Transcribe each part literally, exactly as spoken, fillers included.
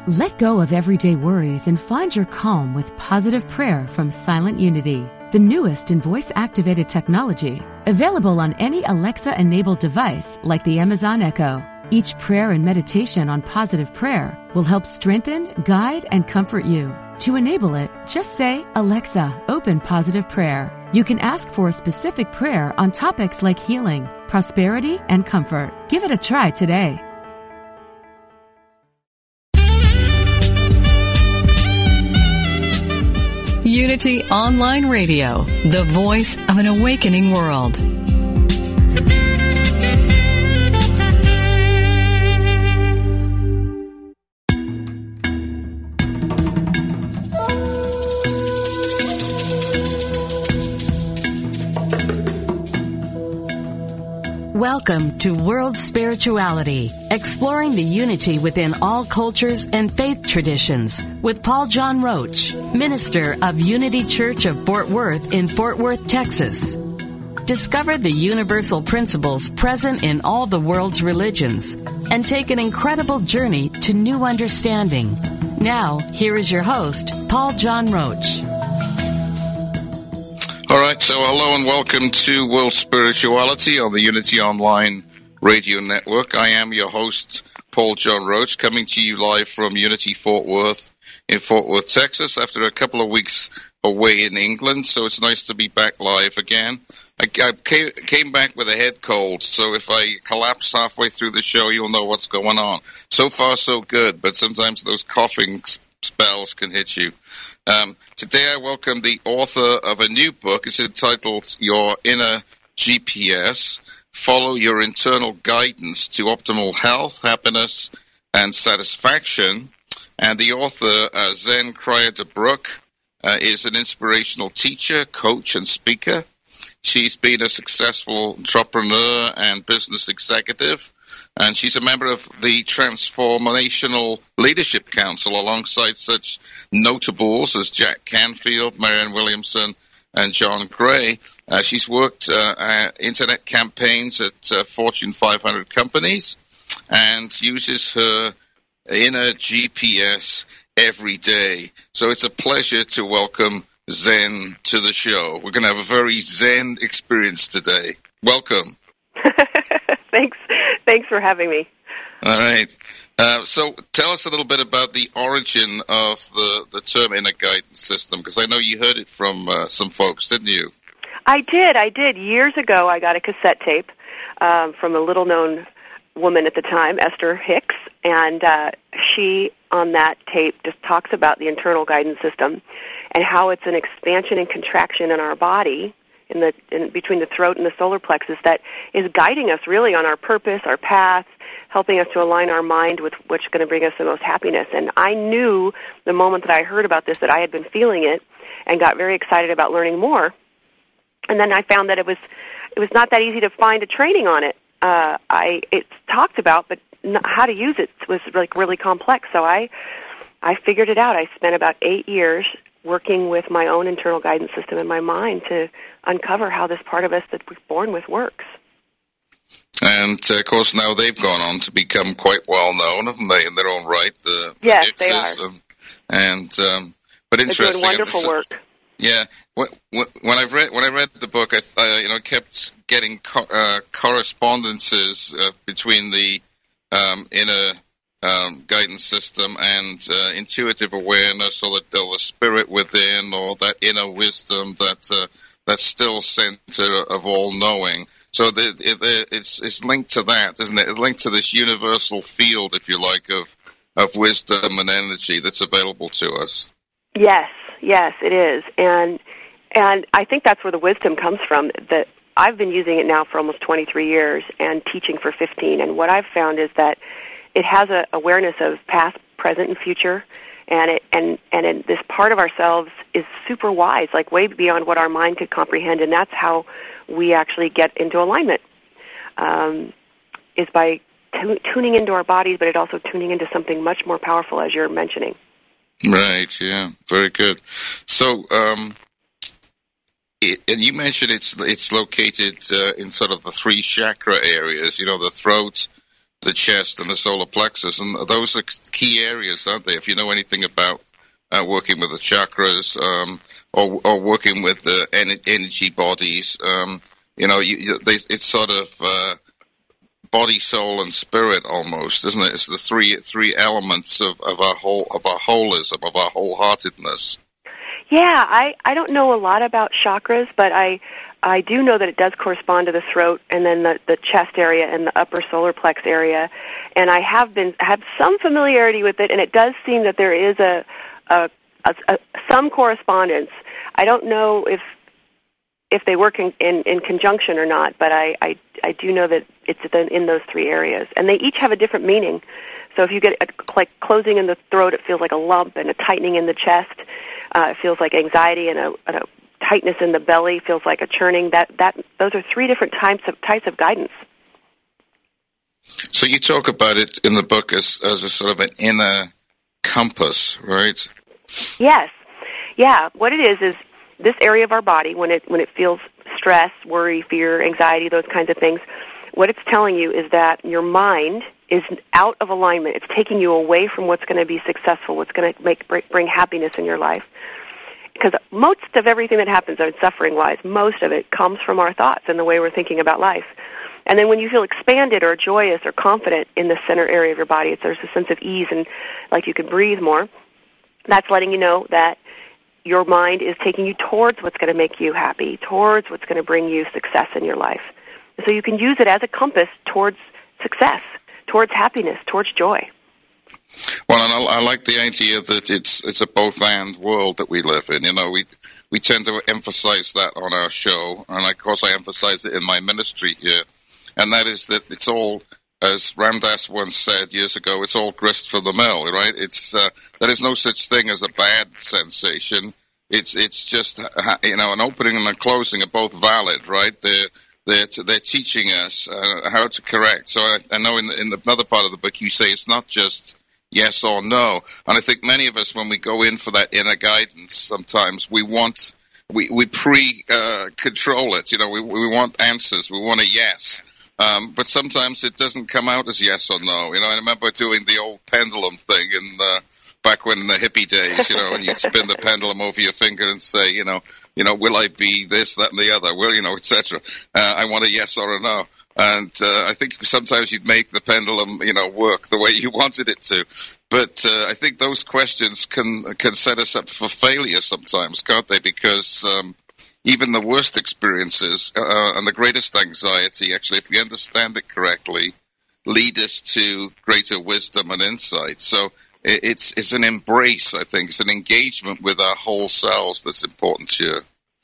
Let go of everyday worries and find your calm with positive prayer from Silent Unity, the newest in voice-activated technology, available on any Alexa-enabled device like the Amazon Echo. Each prayer and meditation on positive prayer will help strengthen, guide, and comfort you. To enable it, just say, "Alexa, open positive prayer." You can ask for a specific prayer on topics like healing, prosperity, and comfort. Give it a try today. Unity Online Radio, the voice of an awakening world. Welcome to World Spirituality, exploring the unity within all cultures and faith traditions with Paul John Roach, minister of Unity Church of Fort Worth in Fort Worth, Texas. Discover the universal principles present in all the world's religions and take an incredible journey to new understanding. Now, here is your host, Paul John Roach. All right, so hello and welcome to World Spirituality on the Unity Online Radio Network. I am your host, Paul John Roach, coming to you live from Unity Fort Worth in Fort Worth, Texas, after a couple of weeks away in England. So it's nice to be back live again. I, I came, came back with a head cold, so if I collapse halfway through the show, you'll know what's going on. So far, so good, but sometimes those coughing spells can hit you. Um, today I welcome the author of a new book. It's entitled Your Inner G P S, Follow Your Internal Guidance to Optimal Health, Happiness, and Satisfaction. And the author, uh, Zen Cryer de Broek, uh, is an inspirational teacher, coach, and speaker. She's been a successful entrepreneur and business executive, and she's a member of the Transformational Leadership Council alongside such notables as Jack Canfield, Marianne Williamson, and John Gray. Uh, she's worked uh, at internet campaigns at uh, Fortune five hundred companies and uses her inner G P S every day. So it's a pleasure to welcome Zen to the show. We're going to have a very Zen experience today. Welcome. Thanks. Thanks for having me. All right. Uh, so tell us a little bit about the origin of the, the term inner guidance system, because I know you heard it from uh, some folks, didn't you? I did. I did. Years ago, I got a cassette tape um, from a little-known woman at the time, Esther Hicks, and uh, she, on that tape, just talks about the internal guidance system and how it's an expansion and contraction in our body, in the in between the throat and the solar plexus, that is guiding us really on our purpose, our path, helping us to align our mind with what's going to bring us the most happiness. And I knew the moment that I heard about this that I had been feeling it and got very excited about learning more. And then I found that it was it was not that easy to find a training on it. Uh, I it's talked about, but not, how to use it was like really complex. So I I figured it out. I spent about eight years working with my own internal guidance system in my mind to uncover how this part of us that we're born with works. And, uh, of course, now they've gone on to become quite well known, haven't they, in their own right? The, the yes, Hickses, they are. And, and um, but interesting. They're doing wonderful work. Yeah, when, when I read when I read the book, I uh, you know kept getting co- uh, correspondences uh, between the um, inner Um, guidance system and uh, intuitive awareness, or the, or the spirit within, or that inner wisdom, that uh, that still center of all knowing. So the, it, it's it's linked to that, isn't it? It's linked to this universal field, if you like, of of wisdom and energy that's available to us. Yes, yes, it is, and and I think that's where the wisdom comes from. That I've been using it now for almost twenty-three years and teaching for fifteen, and what I've found is that it has an awareness of past, present, and future, and it and and it, this part of ourselves is super wise, like way beyond what our mind could comprehend, and that's how we actually get into alignment, um, is by t- tuning into our bodies, but it also tuning into something much more powerful, as you're mentioning. Right, yeah, very good. So, um, it, and you mentioned it's it's located uh, in sort of the three chakra areas, you know, the throat, the chest and the solar plexus, and those are key areas, aren't they? If you know anything about uh, working with the chakras, um, or, or working with the en- energy bodies, um, you know, you, they, it's sort of uh, body, soul, and spirit almost, isn't it? It's the three three elements of, of our whole of our holism, of our wholeheartedness. Yeah, I, I don't know a lot about chakras, but I I do know that it does correspond to the throat and then the, the chest area and the upper solar plex area, and I have been have some familiarity with it, and it does seem that there is a, a, a, a some correspondence. I don't know if if they work in, in, in conjunction or not, but I, I, I do know that it's in those three areas, and they each have a different meaning. So if you get a, like closing in the throat, it feels like a lump, and a tightening in the chest, uh, it feels like anxiety, and a, and a tightness in the belly feels like a churning. That that those are three different types of types of guidance. So you talk about it in the book as as a sort of an inner compass, right? Yes, yeah. What it is is this area of our body, when it when it feels stress, worry, fear, anxiety, those kinds of things, what it's telling you is that your mind is out of alignment. It's taking you away from what's going to be successful, what's going to make bring happiness in your life. Because most of everything that happens, suffering-wise, most of it comes from our thoughts and the way we're thinking about life. And then when you feel expanded or joyous or confident in the center area of your body, it's, there's a sense of ease and like you can breathe more. That's letting you know that your mind is taking you towards what's going to make you happy, towards what's going to bring you success in your life. And so you can use it as a compass towards success, towards happiness, towards joy. Well, and I, I like the idea that it's it's a both-and world that we live in. You know, we we tend to emphasize that on our show, and of course I emphasize it in my ministry here, and that is that it's all, as Ram Dass once said years ago, it's all grist for the mill, right? It's uh, there is no such thing as a bad sensation. It's it's just, you know, an opening and a closing are both valid, right? They're they're they're teaching us uh, how to correct. So I, I know in the, in another part of the book you say it's not just yes or no, and I think many of us, when we go in for that inner guidance, sometimes we want we we pre uh, control it. You know, we we want answers. We want a yes. Um, but sometimes it doesn't come out as yes or no. You know, I remember doing the old pendulum thing in uh, back when the hippie days, you know, and you'd spin the pendulum over your finger and say, you know, you know, will I be this, that, and the other? Will, you know, et cetera. Uh, I want a yes or a no. And uh, I think sometimes you'd make the pendulum, you know, work the way you wanted it to. But uh, I think those questions can can set us up for failure sometimes, can't they? Because um, even the worst experiences uh, and the greatest anxiety, actually, if we understand it correctly, lead us to greater wisdom and insight. So it's it's an embrace, I think. It's an engagement with our whole selves that's important here.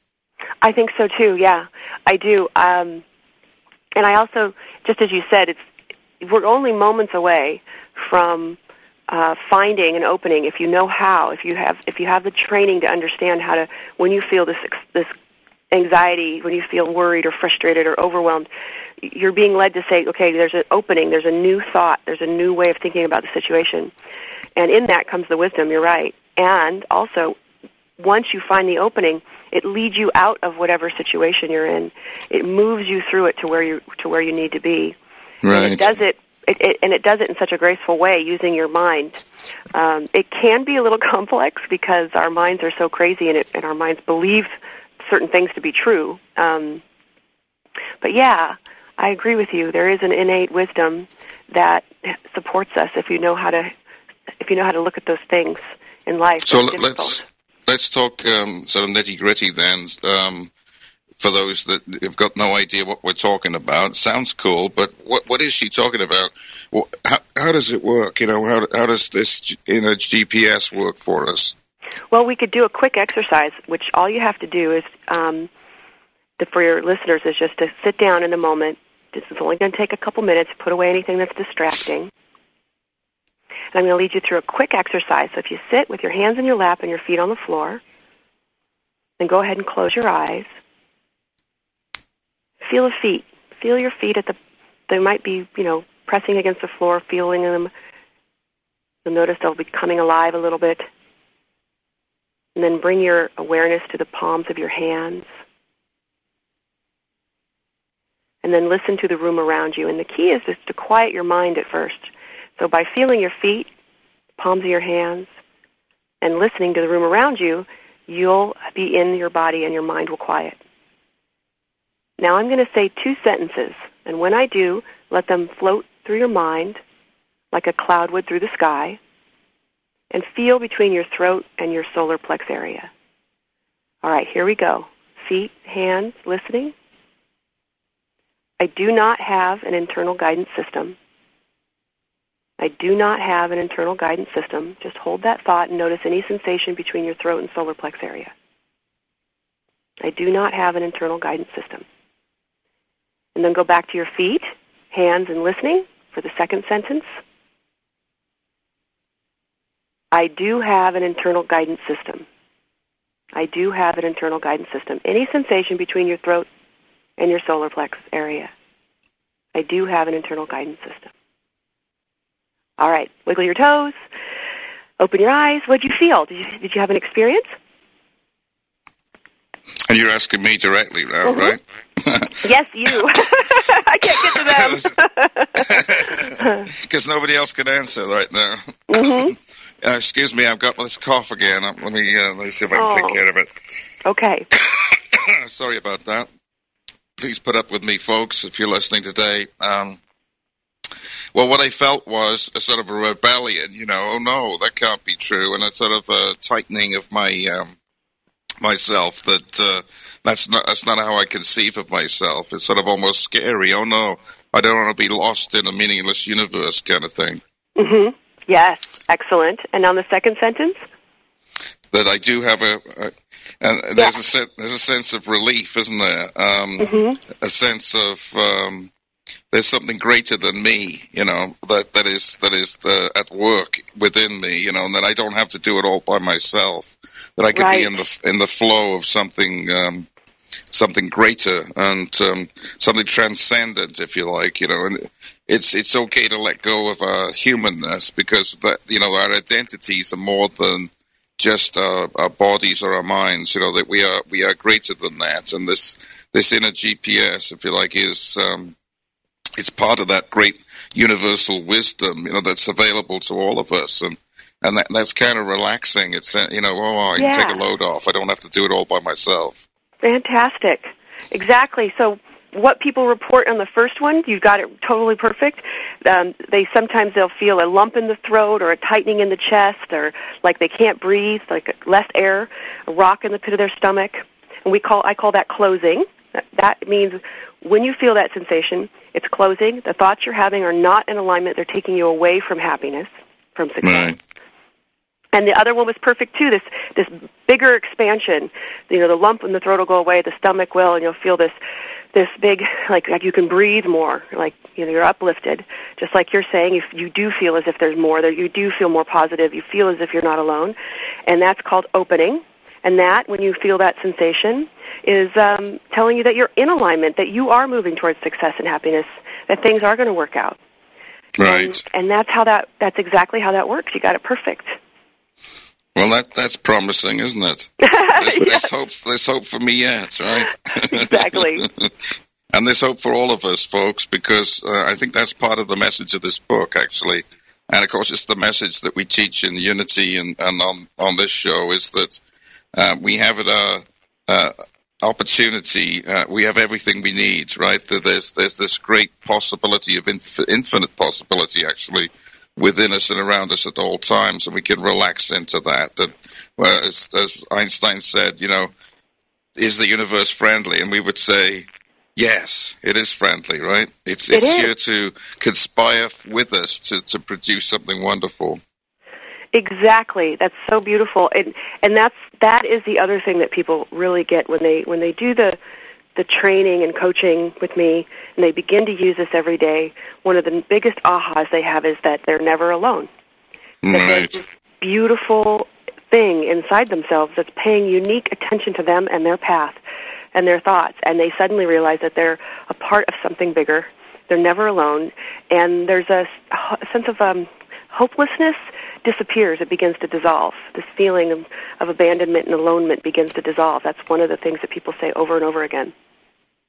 I think so, too, yeah. I do. Um, and I also, just as you said, it's we're only moments away from uh, finding an opening if you know how, if you have if you have the training to understand how to, when you feel this this anxiety, when you feel worried or frustrated or overwhelmed, you're being led to say, okay, there's an opening, there's a new thought, there's a new way of thinking about the situation. And in that comes the wisdom, you're right. And also, once you find the opening, it leads you out of whatever situation you're in. It moves you through it to where you to where you need to be. Right. And it does it, it, it and it does it in such a graceful way using your mind. Um, it can be a little complex because our minds are so crazy and, it, and our minds believe certain things to be true. Um, but yeah, I agree with you. There is an innate wisdom that supports us if you know how to if you know how to look at those things in life. So let's let's talk um, sort of nitty gritty then. Um, for those that have got no idea what we're talking about, sounds cool, but what what is she talking about? Well, how how does it work? You know, how how does this in a G P S work for us? Well, we could do a quick exercise, which all you have to do is, um, the, for your listeners, is just to sit down in the moment. This is only going to take a couple minutes. Put away anything that's distracting. And I'm going to lead you through a quick exercise. So if you sit with your hands in your lap and your feet on the floor, then go ahead and close your eyes. Feel the feet. Feel your feet at the, they might be, you know, pressing against the floor, feeling them. You'll notice they'll be coming alive a little bit. And then bring your awareness to the palms of your hands. and then listen to the room around you. And the key is just to quiet your mind at first. So by feeling your feet, palms of your hands, and listening to the room around you, you'll be in your body and your mind will quiet. Now I'm going to say two sentences, and when I do, let them float through your mind like a cloud would through the sky, and feel between your throat and your solar plex area. All right, here we go. Feet, hands, listening. I do not have an internal guidance system. I do not have an internal guidance system. Just hold that thought and notice any sensation between your throat and solar plex area. I do not have an internal guidance system. And then go back to your feet, hands, and listening for the second sentence. I do have an internal guidance system. I do have an internal guidance system. Any sensation between your throat and your solar plex area. I do have an internal guidance system. All right, wiggle your toes, open your eyes. What did you feel? Did you, did you have an experience? And you're asking me directly now, mm-hmm. right? Yes, you. I can't get to them. Because nobody else can answer right now. Mm-hmm. uh, excuse me, I've got this cough again. Let me, uh, let me see if I can oh. take care of it. Okay. Sorry about that. Please put up with me, folks, if you're listening today. Um, well, what I felt was a sort of a rebellion, you know, oh no, that can't be true, and a sort of a tightening of my um, myself that uh, that's not that's not how I conceive of myself. It's sort of almost scary. Oh no, I don't want to be lost in a meaningless universe kind of thing. Mm-hmm. Yes, excellent. And on the second sentence? That I do have a, a and yeah. there's a se- there's a sense of relief, isn't there? Um, mm-hmm. A sense of um, there's something greater than me, you know, that that is that is the, at work within me, you know, and that I don't have to do it all by myself. That I could right. be in the in the flow of something um, something greater and um, something transcendent, if you like, you know. And it's it's okay to let go of our humanness because that you know our identities are more than just our, our bodies or our minds, you know, that we are we are greater than that. And this this inner G P S, if you like, is um, it's part of that great universal wisdom, you know, that's available to all of us. And and that, that's kind of relaxing. It's, you know, oh, I yeah. can take a load off. I don't have to do it all by myself. Fantastic. Exactly. So what people report on the first one, you got it totally perfect. Um, they sometimes they'll feel a lump in the throat or a tightening in the chest or like they can't breathe, like less air, a rock in the pit of their stomach. And we call I call that closing. That, that means when you feel that sensation, it's closing. The thoughts you're having are not in alignment. They're taking you away from happiness, from success. Right. And the other one was perfect, too, this this bigger expansion. You know, the lump in the throat will go away, the stomach will, and you'll feel this this big, like, like you can breathe more, like, you know, you're uplifted. Just like you're saying, if you do feel as if there's more, there, you do feel more positive, you feel as if you're not alone. And that's called opening. And that, when you feel that sensation, is um, telling you that you're in alignment, that you are moving towards success and happiness, that things are going to work out. Right. And, and that's how that that's exactly how that works. You got it perfect. Well, that that's promising, isn't it? There's, yeah. there's hope. There's hope for me yet, right? Exactly. And there's hope for all of us, folks, because uh, I think that's part of the message of this book, actually. And of course, it's the message that we teach in Unity and, and on on this show is that uh, we have it uh, uh, opportunity. Uh, we have everything we need, right? That there's there's this great possibility of inf- infinite possibility, actually, within us and around us at all times, and we can relax into that. That, well, as, as Einstein said, you know, is the universe friendly? And we would say, yes, it is friendly, right? It's it it's is. here to conspire with us to, to produce something wonderful. Exactly. That's so beautiful, and and that's that is the other thing that people really get when they when they do the the training and coaching with me, and they begin to use this every day. One of the biggest ahas they have is that they're never alone. Right. That there's this beautiful thing inside themselves that's paying unique attention to them and their path and their thoughts, and they suddenly realize that they're a part of something bigger. They're never alone, and there's a, a sense of um, hopelessness disappears. It begins to dissolve. This feeling of, of abandonment and alonement begins to dissolve. That's one of the things that people say over and over again.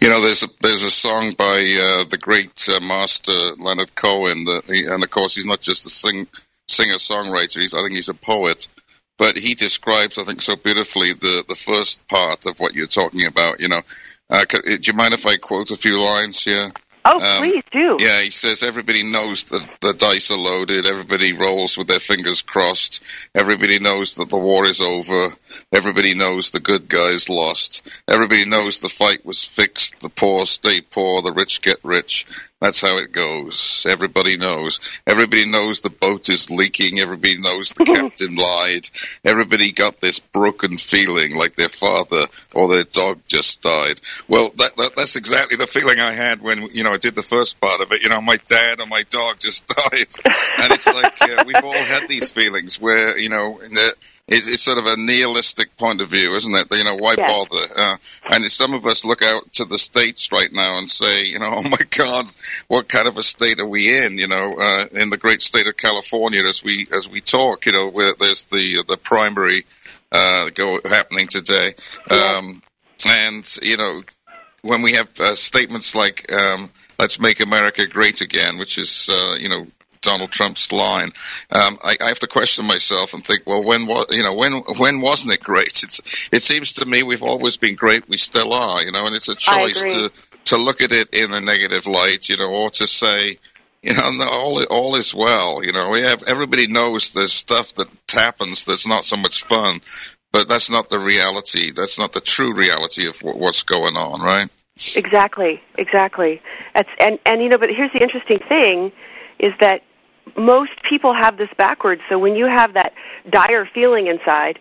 You know, there's a, there's a song by uh, the great uh, master Leonard Cohen, that he, and of course he's not just a sing, singer-songwriter, he's, I think he's a poet, but he describes, I think, so beautifully the, the first part of what you're talking about, you know. Uh, could, do you mind if I quote a few lines here? Oh, um, please do. Yeah, he says, everybody knows that the dice are loaded, everybody rolls with their fingers crossed, everybody knows that the war is over, everybody knows the good guys lost, everybody knows the fight was fixed, the poor stay poor, the rich get rich. That's how it goes. Everybody knows. Everybody knows the boat is leaking. Everybody knows the captain lied. Everybody got this broken feeling like their father or their dog just died. Well, that, that that's exactly the feeling I had when, you know, I did the first part of it. You know, my dad or my dog just died. And it's like uh, we've all had these feelings where, you know, in the, It's, it's sort of a nihilistic point of view, isn't it? You know, why yes. bother? Uh, and some of us look out to the States right now and say, you know, oh my God, what kind of a state are we in? You know, uh, in the great state of California, as we as we talk, you know, where there's the the primary uh, go happening today, um, and you know, when we have uh, statements like um, "Let's make America great again," which is, uh, you know, Donald Trump's line. Um, I, I have to question myself and think, well, when was, you know, when, when wasn't it great? It's, it seems to me we've always been great. We still are, you know, and it's a choice to, to look at it in a negative light, you know, or to say, you know, no, all, all is well. You know, we have, everybody knows there's stuff that happens that's not so much fun, but that's not the reality. That's not the true reality of what, what's going on, right? Exactly, exactly. That's, and, and, you know, but here's the interesting thing is that most people have this backwards. So when you have that dire feeling inside,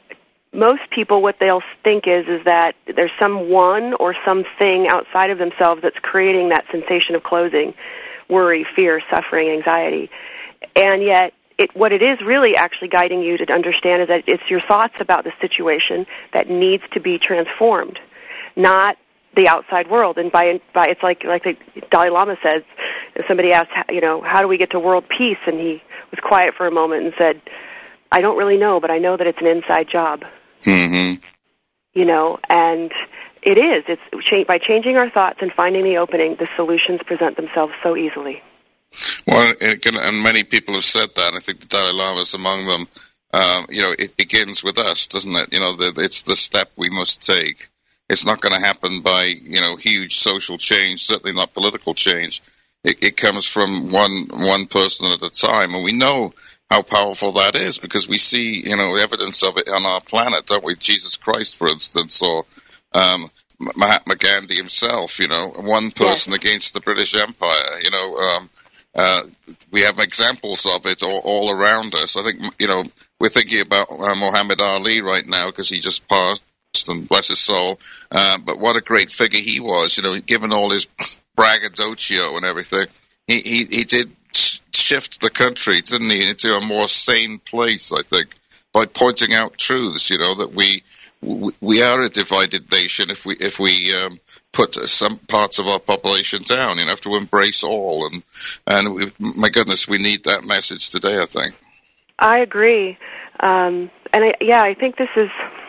most people, what they'll think is is that there's someone or something outside of themselves that's creating that sensation of closing, worry, fear, suffering, anxiety. And yet, it, what it is really actually guiding you to understand is that it's your thoughts about the situation that needs to be transformed, not the outside world. And by by it's like like the Dalai Lama says, somebody asked, you know, how do we get to world peace? And he was quiet for a moment and said, I don't really know, but I know that it's an inside job. Mm-hmm. You know, and it is. It's cha- by changing our thoughts and finding the opening, the solutions present themselves so easily. Well, it can, and many people have said that. I think the Dalai Lama is among them. Um, you know, it begins with us, doesn't it? You know, the, it's the step we must take. It's not going to happen by, you know, huge social change, certainly not political change. It, it comes from one one person at a time, and we know how powerful that is because we see, you know, evidence of it on our planet, don't we? Jesus Christ, for instance, or um, Mahatma Gandhi himself, you know, one person yes. against the British Empire, you know. Um, uh, we have examples of it all, all around us. I think, you know, we're thinking about uh, Muhammad Ali right now because he just passed, and bless his soul. Uh, but what a great figure he was, you know, given all his braggadocio and everything. He, he, he did shift the country, didn't he, into a more sane place, I think, by pointing out truths, you know, that we we, we are a divided nation if we if we um, put some parts of our population down. You know, have to embrace all, and and we, my goodness, we need that message today, I think. I agree, um, and I, yeah, I think this is.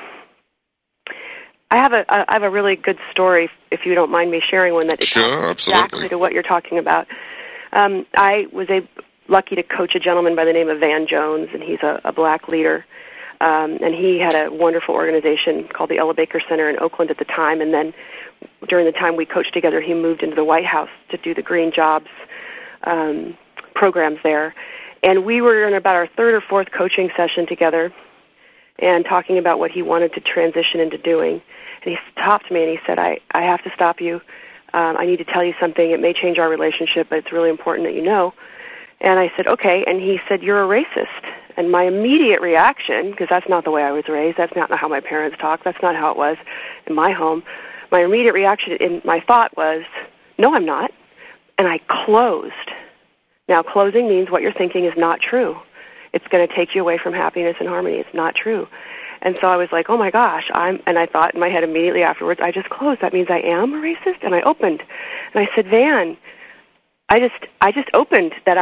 I have a I have a really good story, if you don't mind me sharing one that is sure, exactly to what you're talking about. Um, I was a, lucky to coach a gentleman by the name of Van Jones, and he's a, a black leader. Um, and he had a wonderful organization called the Ella Baker Center in Oakland at the time. And then during the time we coached together, he moved into the White House to do the Green Jobs um, programs there. And we were in about our third or fourth coaching session together and talking about what he wanted to transition into doing. And he stopped me and he said, I, I have to stop you. Um, I need to tell you something. It may change our relationship, but it's really important that you know. And I said, okay. And he said, you're a racist. And my immediate reaction, because that's not the way I was raised, that's not how my parents talked, that's not how it was in my home, my immediate reaction in my thought was, no, I'm not. And I closed. Now, closing means what you're thinking is not true. It's going to take you away from happiness and harmony. It's not true. And so I was like, oh, my gosh. I'm, and I thought in my head immediately afterwards, I just closed. That means I am a racist? And I opened. And I said, Van, I just I just opened that I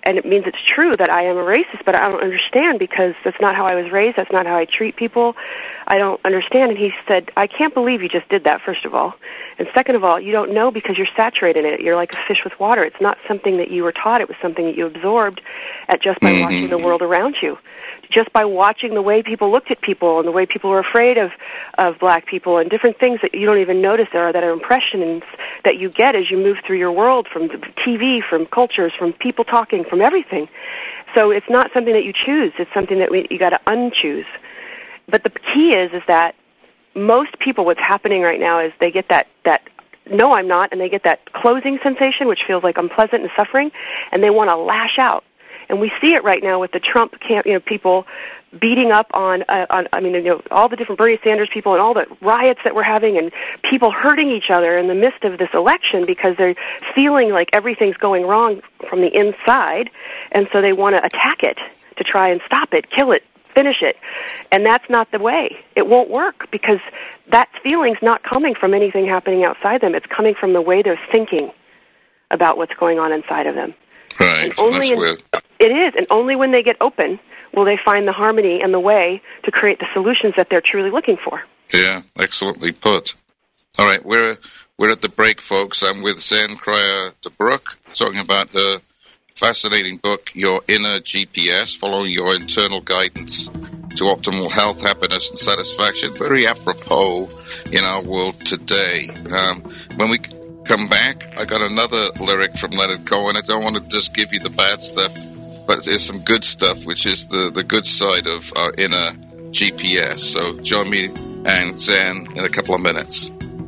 and it means it's true that I am a racist, but I don't understand because that's not how I was raised. That's not how I treat people. I don't understand. And he said, I can't believe you just did that, first of all. And second of all, you don't know because you're saturated in it. You're like a fish with water. It's not something that you were taught. It was something that you absorbed at just by mm-hmm. watching the world around you. Just by watching the way people looked at people and the way people were afraid of, of black people and different things that you don't even notice there are that are impressions that you get as you move through your world from T V, from cultures, from people talking, from everything. So it's not something that you choose. It's something that we, you got to unchoose. But the key is is that most people, what's happening right now is they get that, that no, I'm not, and they get that closing sensation, which feels like unpleasant and suffering, and they want to lash out. And we see it right now with the Trump camp, you know, people beating up on, uh, on, I mean, you know, all the different Bernie Sanders people and all the riots that we're having and people hurting each other in the midst of this election because they're feeling like everything's going wrong from the inside, and so they want to attack it to try and stop it, kill it, finish it. And that's not the way. It won't work because that feeling's not coming from anything happening outside them. It's coming from the way they're thinking about what's going on inside of them. Right, and only that's in, weird. It is, and only when they get open will they find the harmony and the way to create the solutions that they're truly looking for. Yeah, excellently put. All right, we're we're at the break, folks. I'm with Zen Cryer DeBrook, talking about her fascinating book, Your Inner G P S, Following Your Internal Guidance to Optimal Health, Happiness, and Satisfaction. Very apropos in our world today. Um, when we come back, I got another lyric from Leonard Cohen. I don't want to just give you the bad stuff, but there's some good stuff, which is the, the good side of our inner G P S. So join me and Zen in a couple of minutes.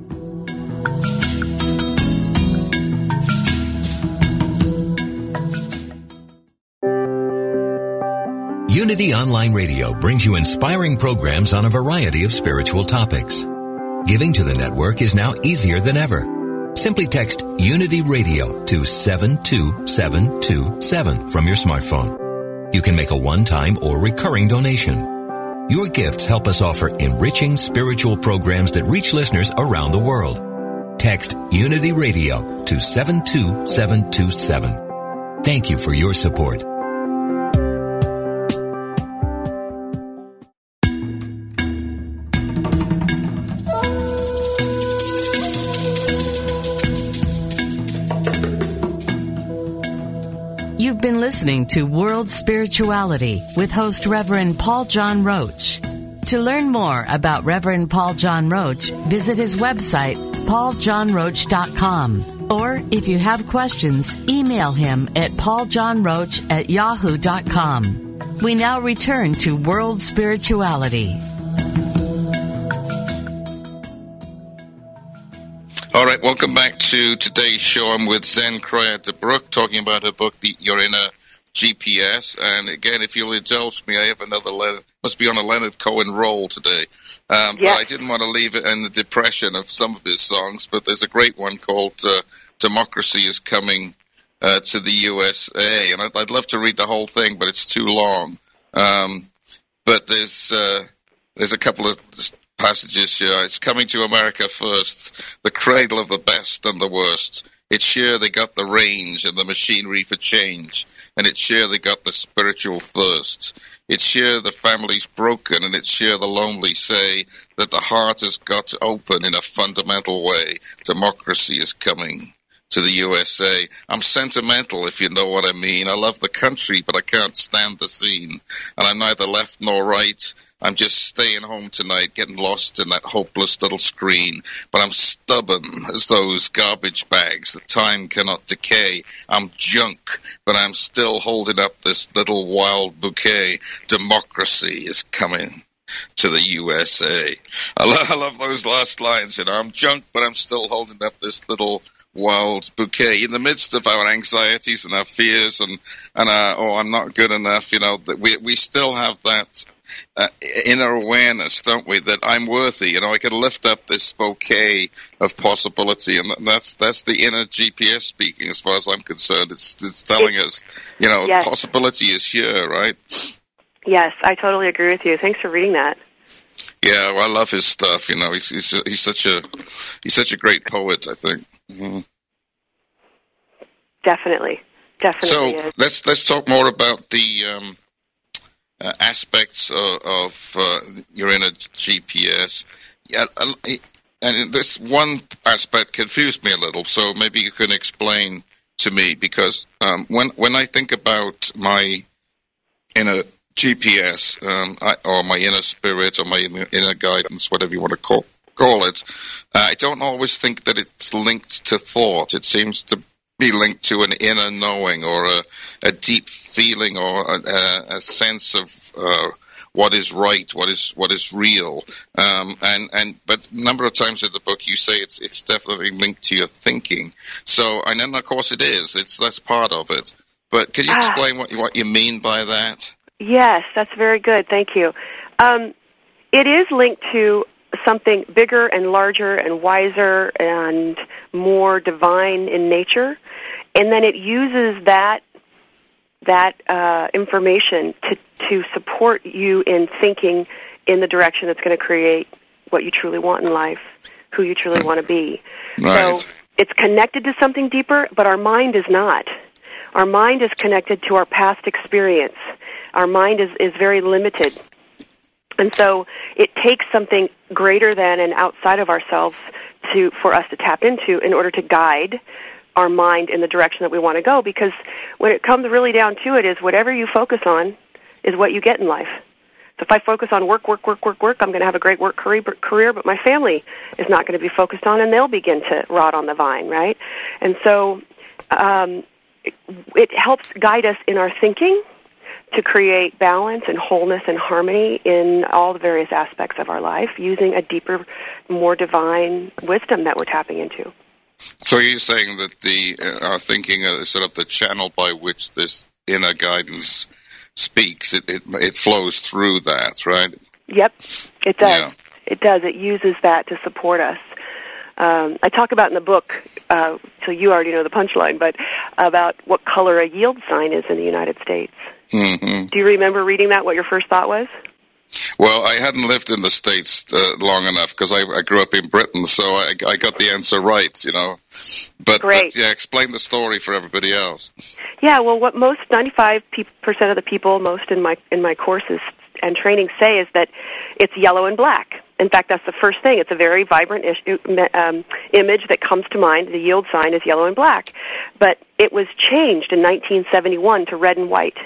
Unity Online Radio brings you inspiring programs on a variety of spiritual topics. Giving to the network is now easier than ever. Simply text Unity Radio to seven two seven two seven from your smartphone. You can make a one-time or recurring donation. Your gifts help us offer enriching spiritual programs that reach listeners around the world. Text Unity Radio to seven two seven two seven. Thank you for your support. You've been listening to World Spirituality with host Reverend Paul John Roach. To learn more about Reverend Paul John Roach, visit his website, paul john roach dot com. Or if you have questions, email him at pauljohnroach at yahoo dot com. We now return to World Spirituality. All right, welcome back to today's show. I'm with Zen Cryer DeBrook, talking about her book, the, Your Inner G P S. And again, if you'll indulge me, I have another Leonard, must be on a Leonard Cohen roll today. Um, yes. But I didn't want to leave it in the depression of some of his songs, but there's a great one called uh, Democracy is Coming uh, to the U S A. And I'd, I'd love to read the whole thing, but it's too long. Um, but there's uh, there's a couple of passages here. It's coming to America first, the cradle of the best and the worst. It's sure they got the range and the machinery for change, and it's sure they got the spiritual thirst. It's sure the family's broken, and it's sure the lonely say that the heart has got to open in a fundamental way. Democracy is coming to the U S A. I'm sentimental, if you know what I mean. I love the country, but I can't stand the scene. And I'm neither left nor right. I'm just staying home tonight, getting lost in that hopeless little screen. But I'm stubborn as those garbage bags that time cannot decay. I'm junk, but I'm still holding up this little wild bouquet. Democracy is coming to the U S A. I, lo- I love those last lines, you know. I'm junk, but I'm still holding up this little wild bouquet in the midst of our anxieties and our fears and, and our, oh, I'm not good enough, you know, that we, we still have that uh, inner awareness, don't we, that I'm worthy, you know, I can lift up this bouquet of possibility, and that's, that's the inner G P S speaking as far as I'm concerned. It's, it's telling us, you know, yes. Possibility is here, right? Yes, I totally agree with you. Thanks for reading that. Yeah, well, I love his stuff. You know, he's he's, he's such a he's such a great poet, I think. Mm-hmm. Definitely, Definitely so is. let's let's talk more about the um, uh, aspects of, of uh, your inner G P S. Yeah, uh, and this one aspect confused me a little. So maybe you can explain to me, because um, when when I think about my inner G P S um, I, or my inner spirit or my inner guidance, whatever you want to call call it, uh, I don't always think that it's linked to thought. It seems to be linked to an inner knowing or a, a deep feeling or a, a sense of uh, what is right, what is what is real. Um, and, and but a number of times in the book you say it's it's definitely linked to your thinking. So, and then of course it is. It's that's part of it. But can you ah. explain what you, what you mean by that? Yes, that's very good. Thank you. Um, it is linked to something bigger and larger and wiser and more divine in nature, and then it uses that that uh, information to to support you in thinking in the direction that's going to create what you truly want in life, who you truly want to be. Right. So it's connected to something deeper, but our mind is not. Our mind is connected to our past experience. Our mind is, is very limited. And so it takes something greater than and outside of ourselves to for us to tap into in order to guide our mind in the direction that we want to go, because when it comes really down to it is whatever you focus on is what you get in life. So if I focus on work, work, work, work, work, I'm going to have a great work career, but my family is not going to be focused on, and they'll begin to rot on the vine, right? And so um, it, it helps guide us in our thinking to create balance and wholeness and harmony in all the various aspects of our life using a deeper, more divine wisdom that we're tapping into. So you're saying that the uh, our thinking is sort of the channel by which this inner guidance speaks. It it, it flows through that, right? Yep, it does. Yeah. It does. It uses that to support us. Um, I talk about in the book, uh, so you already know the punchline, but about what color a yield sign is in the United States. Mm-hmm. Do you remember reading that, what your first thought was? Well, I hadn't lived in the States uh, long enough because I, I grew up in Britain, so I, I got the answer right, you know. But, Great. but, yeah, explain the story for everybody else. Yeah, well, what most ninety-five percent of the people, most in my in my courses and training say is that it's yellow and black. In fact, that's the first thing. It's a very vibrant issue, um, image that comes to mind. The yield sign is yellow and black. But it was changed in nineteen seventy-one to red and white.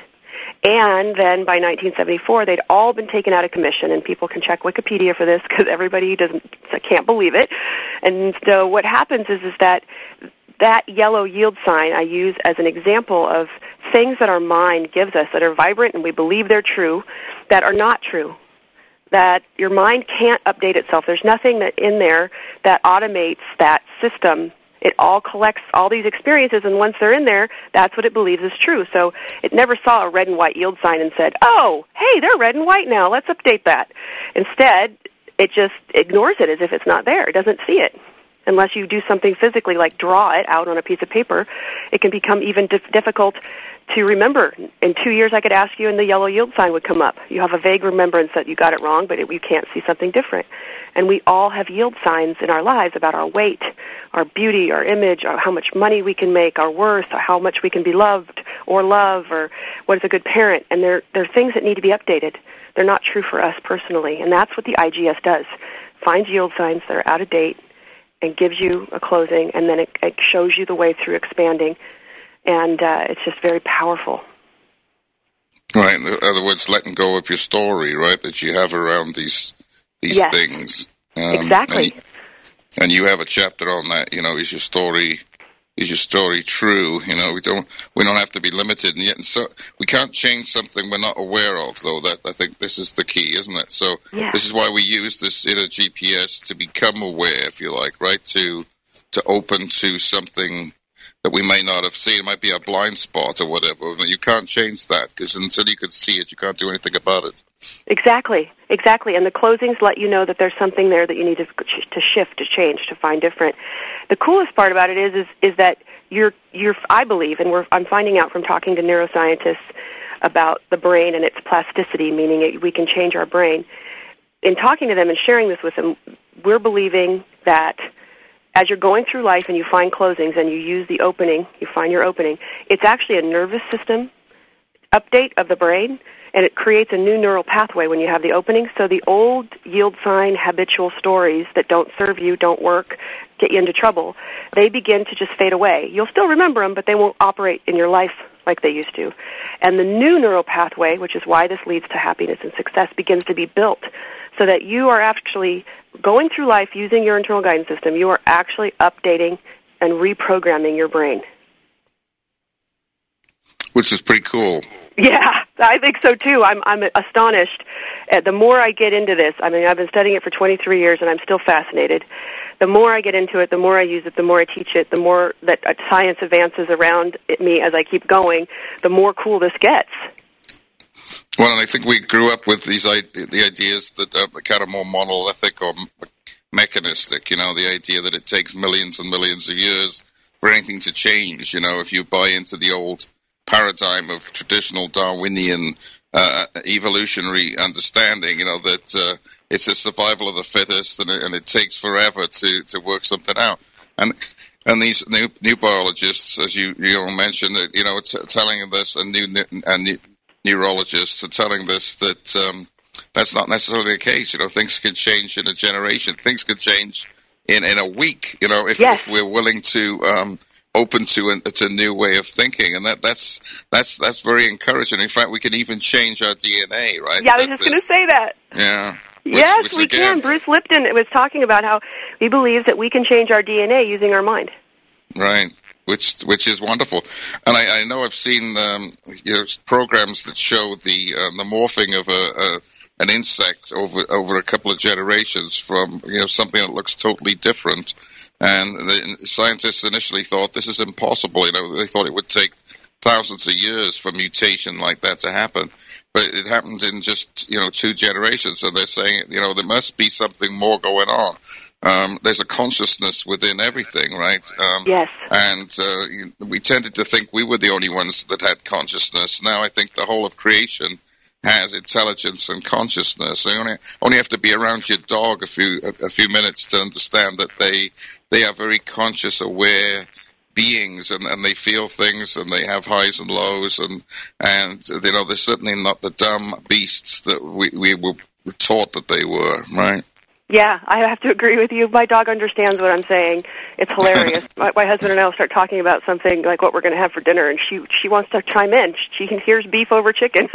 And then by nineteen seventy-four, they'd all been taken out of commission, and people can check Wikipedia for this because everybody doesn't can't believe it. And so what happens is is that that yellow yield sign I use as an example of things that our mind gives us that are vibrant and we believe they're true, that are not true, that your mind can't update itself. There's nothing that in there that automates that system. It all collects all these experiences, and once they're in there, that's what it believes is true. So it never saw a red and white yield sign and said, oh, hey, they're red and white now, let's update that. Instead, it just ignores it as if it's not there. It doesn't see it. Unless you do something physically, like draw it out on a piece of paper, it can become even dif- difficult to remember. In two years, I could ask you, and the yellow yield sign would come up. You have a vague remembrance that you got it wrong, but it, you can't see something different. And we all have yield signs in our lives about our weight, our beauty, our image, or how much money we can make, our worth, or how much we can be loved or love, or what is a good parent. And they're, they're things that need to be updated. They're not true for us personally. And that's what the I G S does. Finds yield signs that are out of date and gives you a closing, and then it, it shows you the way through expanding. And uh, it's just very powerful. Right. In other words, letting go of your story, right, that you have around these these yes. things. Um, exactly. And, and you have a chapter on that. You know, is your story is your story true? You know, we don't we don't have to be limited, and yet and so we can't change something we're not aware of. Though that I think this is the key, isn't it? So yeah. This is why we use this inner G P S to become aware, if you like, right? To to open to something that we may not have seen. It might be a blind spot or whatever. You can't change that because until you can see it, you can't do anything about it. Exactly, exactly. And the closings let you know that there's something there that you need to to shift, to change, to find different. The coolest part about it is is, is that you're you're I believe, and we're I'm finding out from talking to neuroscientists about the brain and its plasticity, meaning it, we can change our brain. In talking to them and sharing this with them, we're believing that as you're going through life and you find closings and you use the opening, you find your opening, it's actually a nervous system update of the brain, and it creates a new neural pathway when you have the opening. So the old yield sign habitual stories that don't serve you, don't work, get you into trouble, they begin to just fade away. You'll still remember them, but they won't operate in your life like they used to. And the new neural pathway, which is why this leads to happiness and success, begins to be built so that you are actually going through life using your internal guidance system. You are actually updating and reprogramming your brain. Which is pretty cool. Yeah, I think so too. I'm I'm astonished. Uh, the more I get into this, I mean, I've been studying it for twenty-three years, and I'm still fascinated. The more I get into it, the more I use it, the more I teach it, the more that uh, science advances around it, me as I keep going, the more cool this gets. Well, and I think we grew up with these the ideas that are kind of more monolithic or mechanistic. You know, the idea that it takes millions and millions of years for anything to change. You know, if you buy into the old paradigm of traditional Darwinian uh, evolutionary understanding, you know, that uh, it's a survival of the fittest, and it, and it takes forever to, to work something out. And and these new new biologists, as you you all mentioned, that you know, t- telling this, and new and new neurologists are telling this that um, that's not necessarily the case. You know, things can change in a generation. Things can change in, in a week. You know, if, yes. if we're willing to. Um, open to a, to a new way of thinking, and that that's that's that's very encouraging. In fact, we can even change our D N A, right? Yeah, I was just going to say that. Yeah. Which, yes, which we again, can. Bruce Lipton was talking about how he believes that we can change our D N A using our mind. Right. Which which is wonderful, and I, I know I've seen um, you know programs that show the uh, the morphing of a, a an insect over over a couple of generations from you know something that looks totally different. And the scientists initially thought this is impossible. You know, they thought it would take thousands of years for mutation like that to happen. But it happened in just, you know, two generations. So they're saying, you know, there must be something more going on. Um, there's a consciousness within everything, right? Um, yes. And uh, we tended to think we were the only ones that had consciousness. Now I think the whole of creation has intelligence and consciousness. So you only, only have to be around your dog a few a, a few minutes to understand that they they are very conscious, aware beings, and, and they feel things, and they have highs and lows, and and you know they're certainly not the dumb beasts that we we were taught that they were, right? Yeah, I have to agree with you. My dog understands what I'm saying. It's hilarious. my, my husband and I will start talking about something like what we're going to have for dinner, and she she wants to chime in. She hears beef over chicken.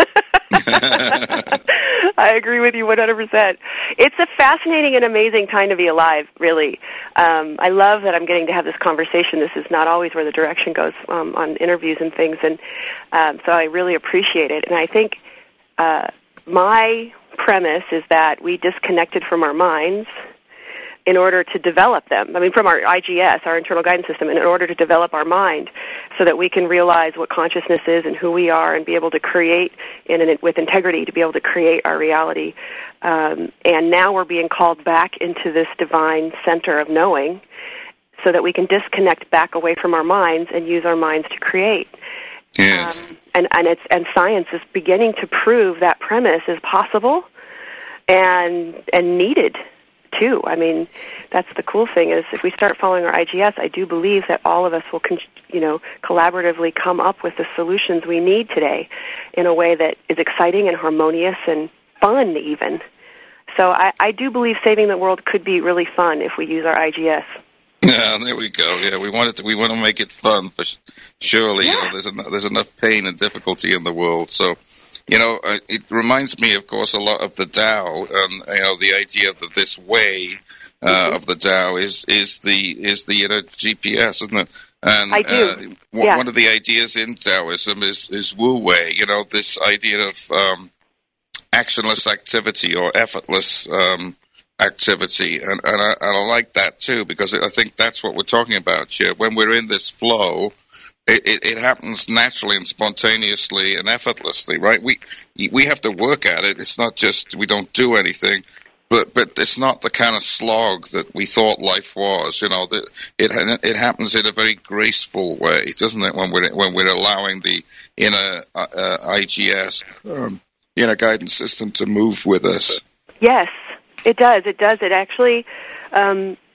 I agree with you one hundred percent. It's a fascinating and amazing time to be alive, really. Um, I love that I'm getting to have this conversation. This is not always where the direction goes um, on interviews and things, and um, so I really appreciate it. And I think uh, my premise is that we disconnected from our minds in order to develop them. I mean, from our I G S, our internal guidance system, in order to develop our mind so that we can realize what consciousness is and who we are and be able to create in an, with integrity, to be able to create our reality. Um, and now we're being called back into this divine center of knowing so that we can disconnect back away from our minds and use our minds to create. Yes. Um, and and it's and science is beginning to prove that premise is possible and and needed too. I mean, that's the cool thing is if we start following our I G S, I do believe that all of us will, con- you know, collaboratively come up with the solutions we need today in a way that is exciting and harmonious and fun even. So I, I do believe saving the world could be really fun if we use our I G S. Yeah, there we go. Yeah, we want it to, we want to make it fun, for surely. Yeah. You know, there's enough, there's enough pain and difficulty in the world. So, you know, uh, it reminds me, of course, a lot of the Tao, and you know, the idea that this way uh, mm-hmm. of the Tao is is the is the you know, G P S, isn't it? And I do. Uh, yeah. One of the ideas in Taoism is is Wu Wei. You know, this idea of um, actionless activity or effortless um, activity, and, and, I, and I like that too, because I think that's what we're talking about here. When we're in this flow, it, it, it happens naturally and spontaneously and effortlessly, right? We we have to work at it. It's not just we don't do anything, but but it's not the kind of slog that we thought life was. You know, that it it happens in a very graceful way, doesn't it? When we're when we're allowing the inner uh, I G S, um, inner guidance system, to move with us. Yes. It does. It does. It actually, um, it,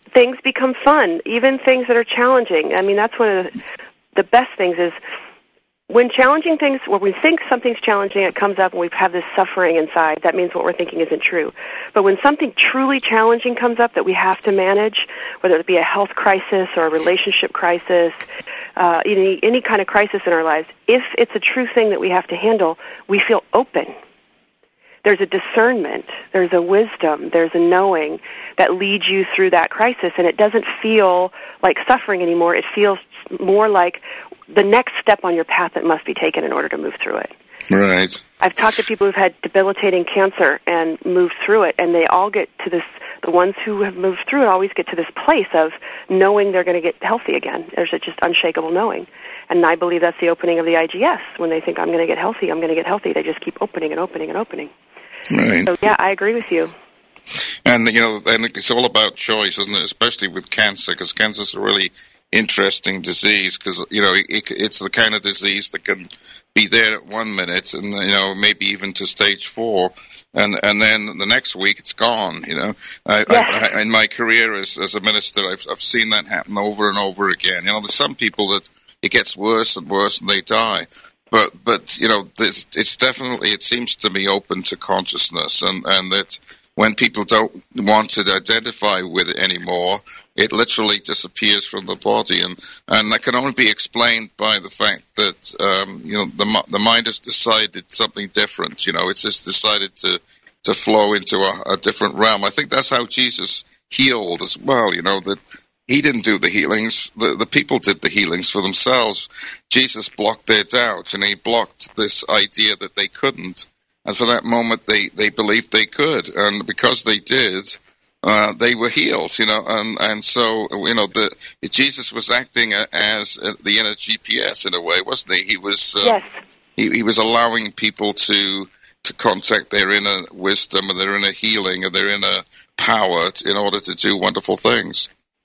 things become fun, even things that are challenging. I mean, that's one of the, the best things is when challenging things, when we think something's challenging, it comes up and we have this suffering inside. That means what we're thinking isn't true. But when something truly challenging comes up that we have to manage, whether it be a health crisis or a relationship crisis, uh, any, any kind of crisis in our lives, if it's a true thing that we have to handle, we feel open. There's a discernment, there's a wisdom, there's a knowing that leads you through that crisis, and it doesn't feel like suffering anymore. It feels more like the next step on your path that must be taken in order to move through it. Right. I've talked to people who've had debilitating cancer and moved through it, and they all get to this, the ones who have moved through it always get to this place of knowing they're going to get healthy again. There's a just unshakable knowing. And I believe that's the opening of the I G S. When they think, I'm going to get healthy, I'm going to get healthy, they just keep opening and opening and opening. Right. So, yeah, I agree with you. And, you know, and it's all about choice, isn't it? Especially with cancer, because cancer is a really interesting disease, because, you know, it, it's the kind of disease that can be there at one minute and, you know, maybe even to stage four, and and then the next week it's gone, you know. I, yes. I, I, in my career as, as a minister, I've, I've seen that happen over and over again. You know, there's some people that it gets worse and worse and they die. But, but you know, this, it's definitely, it seems to me, open to consciousness, and, and that when people don't want to identify with it anymore, it literally disappears from the body, and, and that can only be explained by the fact that, um, you know, the, the mind has decided something different. You know, it's just decided to, to flow into a, a different realm. I think that's how Jesus healed as well, you know, that he didn't do the healings. The, the people did the healings for themselves. Jesus blocked their doubt, and he blocked this idea that they couldn't. And for that moment, they, they believed they could. And because they did, uh, they were healed, you know. And, and so, you know, the, Jesus was acting as the inner G P S in a way, wasn't he? He was, uh, yes. he, he was allowing people to, to contact their inner wisdom and their inner healing and their inner power in order to do wonderful things.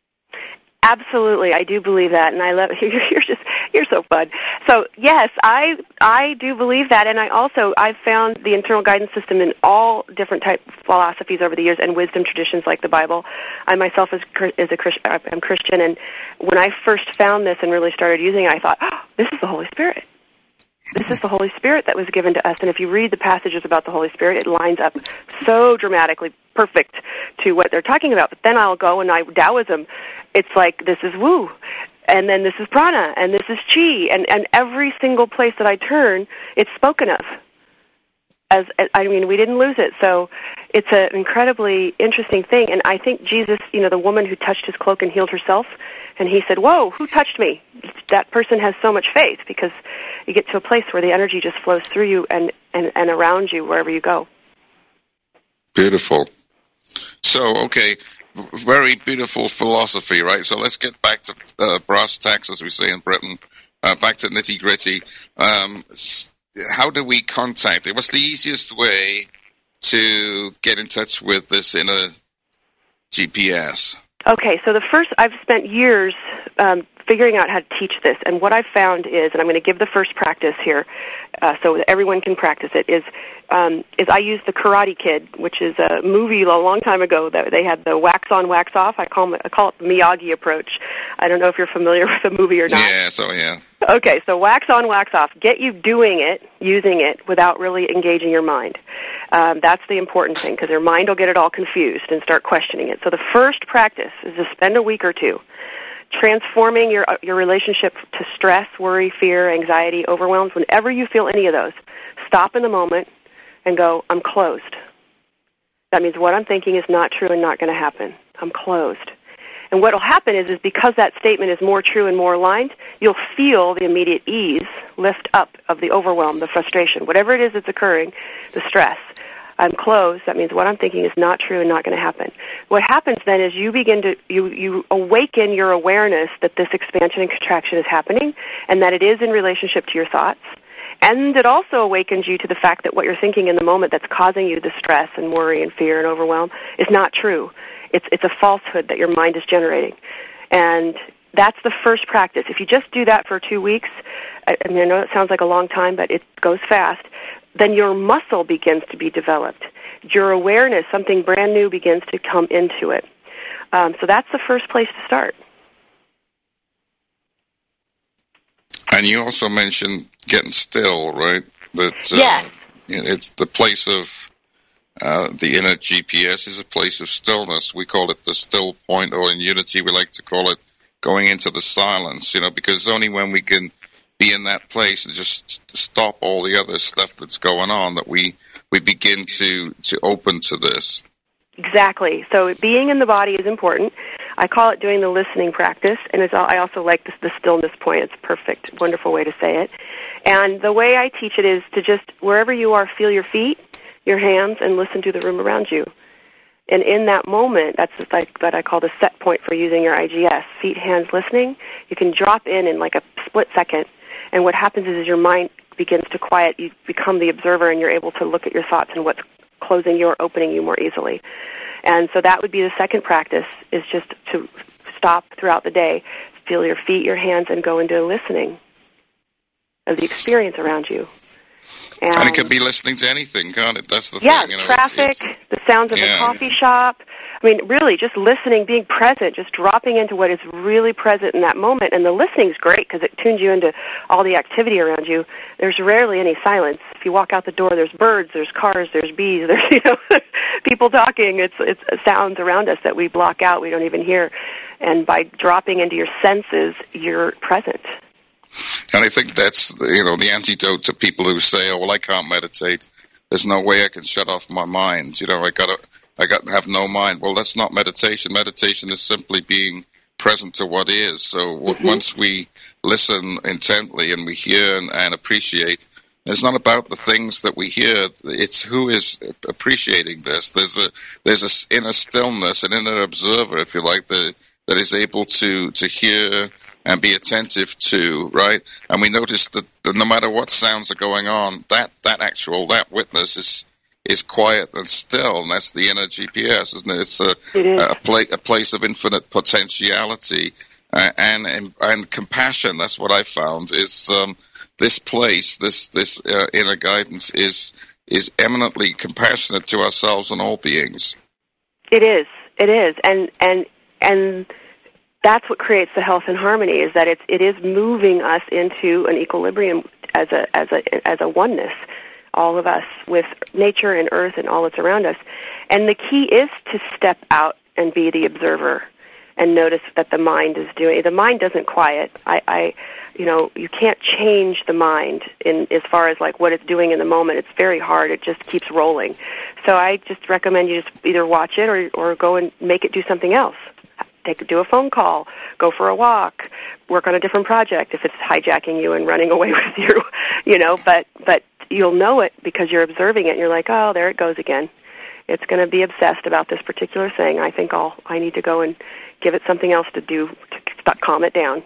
Absolutely, I do believe that, and I love you're just you're so fun. So yes, I I do believe that, and I also I've found the internal guidance system in all different type philosophies over the years and wisdom traditions like the Bible. I myself is is a Christian. I'm Christian, and when I first found this and really started using it, I thought, oh, this is the Holy Spirit. This is the Holy Spirit that was given to us, and if you read the passages about the Holy Spirit, it lines up so dramatically perfect to what they're talking about. But then I'll go and I Taoism. It's like, this is Wu, and then this is Prana, and this is Qi, and, and every single place that I turn, it's spoken of. As I mean, we didn't lose it, so it's an incredibly interesting thing. And I think Jesus, you know, the woman who touched his cloak and healed herself, and he said, whoa, who touched me? That person has so much faith, because you get to a place where the energy just flows through you and, and, and around you wherever you go. Beautiful. So, okay, very beautiful philosophy, right? So let's get back to uh, brass tacks, as we say in Britain, uh, back to nitty-gritty. Um, how do we contact it? What's the easiest way to get in touch with this inner G P S? Okay, so the first, I've spent years um, figuring out how to teach this, and what I've found is, and I'm going to give the first practice here uh, so that everyone can practice it, is um, is I use the Karate Kid, which is a movie a long time ago that they had the wax on, wax off. I call it, I call it the Miyagi approach. I don't know if you're familiar with the movie or not. Yeah, so yeah. Okay, so wax on, wax off. Get you doing it, using it, without really engaging your mind. Um, that's the important thing, because your mind will get it all confused and start questioning it. So the first practice is to spend a week or two transforming your your relationship to stress, worry, fear, anxiety, overwhelmed. Whenever you feel any of those, stop in the moment and go, I'm closed. That means what I'm thinking is not true and not going to happen. I'm closed. And what will happen is, is because that statement is more true and more aligned, you'll feel the immediate ease lift up of the overwhelm, the frustration, whatever it is that's occurring, the stress. I'm closed. That means what I'm thinking is not true and not going to happen. What happens then is you begin to, you, you awaken your awareness that this expansion and contraction is happening and that it is in relationship to your thoughts. And it also awakens you to the fact that what you're thinking in the moment that's causing you the stress and worry and fear and overwhelm is not true. It's, it's a falsehood that your mind is generating. And that's the first practice. If you just do that for two weeks, I, I mean, I know it sounds like a long time, but it goes fast, then your muscle begins to be developed. Your awareness, something brand new begins to come into it. Um, so that's the first place to start. And you also mentioned getting still, right? That uh, yes. It's the place of uh, the inner G P S is a place of stillness. We call it the still point, or in Unity we like to call it going into the silence, you know, because only when we can be in that place and just stop all the other stuff that's going on that we, we begin to, to open to this. Exactly. So being in the body is important. I call it doing the listening practice, and it's, I also like this, the stillness point. It's a perfect, wonderful way to say it. And the way I teach it is to just, wherever you are, feel your feet, your hands, and listen to the room around you. And in that moment, that's like what I call the set point for using your I G S, feet, hands, listening. You can drop in in like a split second, and what happens is, is your mind begins to quiet. You become the observer, and you're able to look at your thoughts and what's closing you or opening you more easily. And so that would be the second practice, is just to stop throughout the day, feel your feet, your hands, and go into listening of the experience around you. And, and it can be listening to anything, can't it? That's the yeah, thing. You know, traffic, it's, it's, the sounds of yeah. the coffee shop. I mean, really, just listening, being present, just dropping into what is really present in that moment. And the listening's great because it tunes you into all the activity around you. There's rarely any silence. If you walk out the door, there's birds, there's cars, there's bees, there's, you know, people talking. It's it's sounds around us that we block out, we don't even hear. And by dropping into your senses, you're present. And I think that's, you know, the antidote to people who say, "Oh, well, I can't meditate. There's no way I can shut off my mind. You know, I gotta, I got to have no mind." Well, that's not meditation. Meditation is simply being present to what is. So mm-hmm. once we listen intently and we hear and, and appreciate, it's not about the things that we hear. It's who is appreciating this. There's a there's a inner stillness, an inner observer, if you like, that that is able to to hear and be attentive to, right? And we notice that no matter what sounds are going on, that, that actual, that witness is is quiet and still, and that's the inner G P S, isn't it? It's a, it is. a, pla- a place of infinite potentiality uh, and, and and compassion. That's what I found, is um, this place, this this uh, inner guidance is is eminently compassionate to ourselves and all beings. It is. It is. And, and, and, that's what creates the health and harmony, is that it's, it is moving us into an equilibrium as a, as a, as a oneness, all of us, with nature and earth and all that's around us. And the key is to step out and be the observer and notice that the mind is doing, the mind doesn't quiet. I, I, you know, you can't change the mind in, as far as like what it's doing in the moment. It's very hard. It just keeps rolling. So I just recommend you just either watch it or, or go and make it do something else. Take, do a phone call, go for a walk, work on a different project if it's hijacking you and running away with you, you know, but, but you'll know it because you're observing it and you're like, oh, there it goes again. It's going to be obsessed about this particular thing. I think I'll, I need to go and give it something else to do to stop, calm it down.